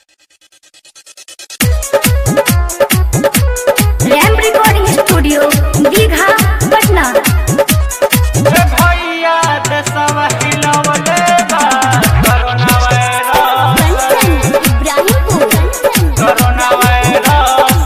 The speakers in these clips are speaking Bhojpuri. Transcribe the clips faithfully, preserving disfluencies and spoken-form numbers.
RAM recording studio Digha Patna. भैया देशवा हिलवले बा corona virus Ibrahimpur corona virus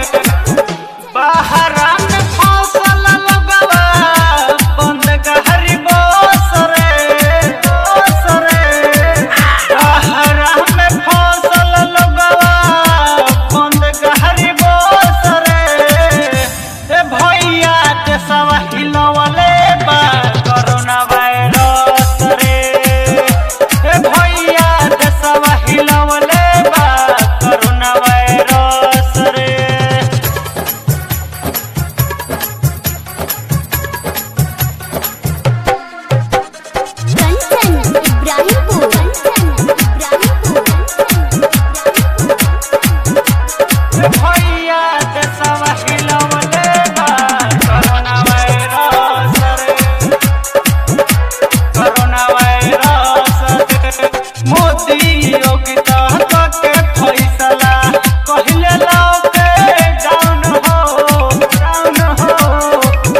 बाहरा में फसल लगवा बंद गहरी बोसरे बोसरे बाहरा में फसल लगवा बंद गहरी बोसरे ए भैया देशवा हिलवले बा कोरोना वायरस रे ए भैया देशवा हिलवले बा कोरोना वायरस रे। कंचन इब्राहिमपुर भैया देशवा हिलवले बा कोरोना वायरस रे कोरोना वायरस रे। मोदी योगी तहत के फैसला कहले लौके डाउन हो डाउन हो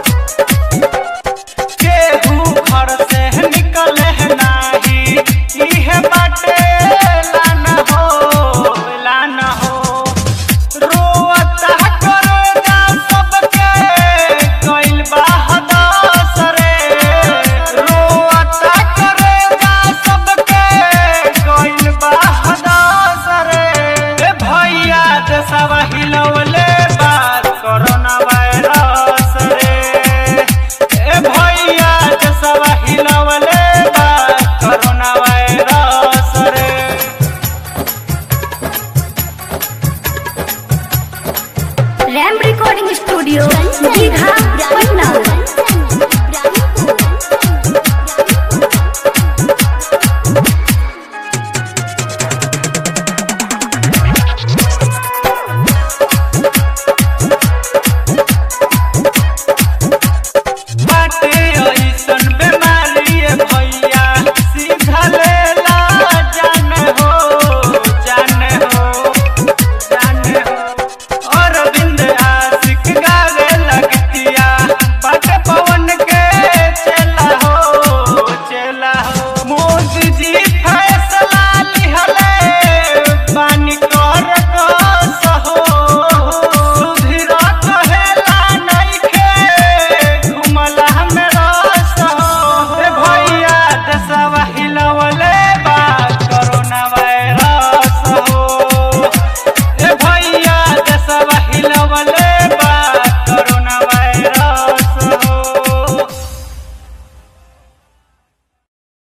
केहू घर से निकले नाही इहे बाटे लान हो लान हो रोता करेगा सबके कइल बा हदास रे रोता करेगा सबके कइल बा हदास रे ए भैया देशवा हिलवले बा कोरोना वायरस रे ए भैया देशवा हिलवले बा कोरोना वायरस रे। Ram recording studio Digha Patna. बाटे अइसन बेमारी ए भैया सीधा लेला जान हो जान हो जान हो अरविंद आशिक गावे लगतिया बाटे पवन के चला हो चला हो मोदी जी फैसला लिहले बानी कर सहो सुधीर कहेला नइखे घुमला में रस हो ए भैया देशवा हिलवले बा कोरोना वायरस हो ए भैया देशवा हिलवले